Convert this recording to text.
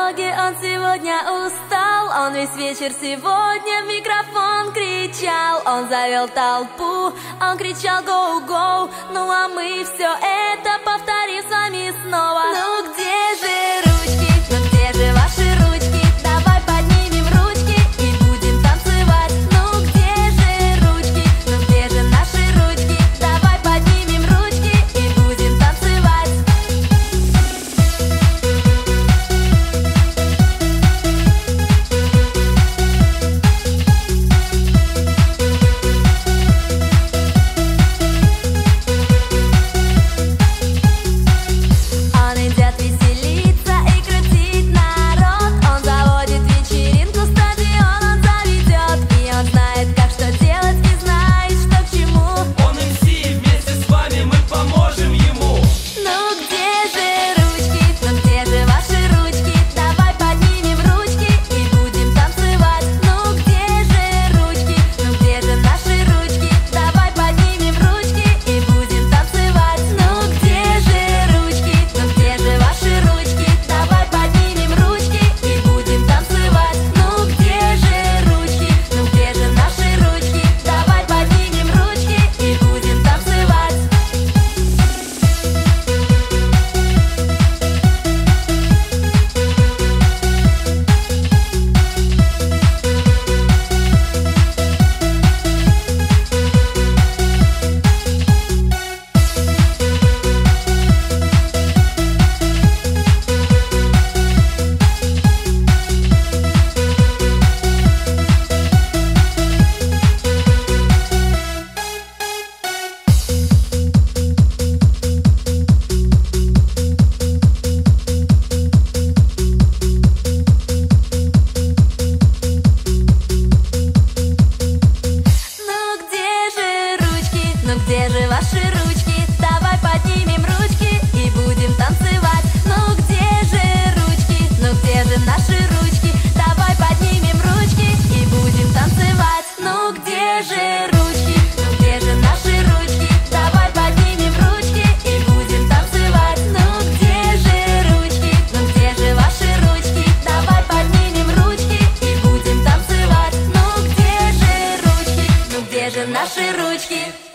дороге, он сегодня устал. Он весь вечер сегодня в микрофон кричал. Он завел толпу, он кричал «Гоу-гоу». Ну а мы все это повторим с вами снова. Ну где же ручки? Ну где же ваши ручки? Давай поднимем ручки и будем танцевать. Ну где же ручки? Ну где же наши ручки? Давай поднимем ручки и будем танцевать. Он идет веселиться и крутить народ. Он заводит вечеринку, стадион он заведет. И он знает, как что делать, и знает, что к чему. Он МС, вместе с вами мы поможем ему. Ну где же ручки? Ну где же ваши ручки? Давай поднимем ручки и будем танцевать. Ну где же ручки? Ну где же наши ручки? Давай поднимем ручки и будем танцевать. Ну где же ручки? Ну где же ваши ручки? Давай поднимем ручки и будем танцевать. Ну где же ручки? Ну где же наши ручки? Давай поднимем ручки и будем танцевать. Ну где же ручки? Ну где же ваши ручки? Давай поднимем ручки и будем танцевать. Ну где же ручки? Ну где же наши ручки? Давай поднимем ручки и будем танцевать. Ну где же ручки? Ну где же наши ручки? Давай поднимем ручки и будем танцевать. Ну где же ручки? Ну где же ваши ручки? Давай поднимем ручки и будем танцевать. Ну где же ручки? Ну где же наши ручки?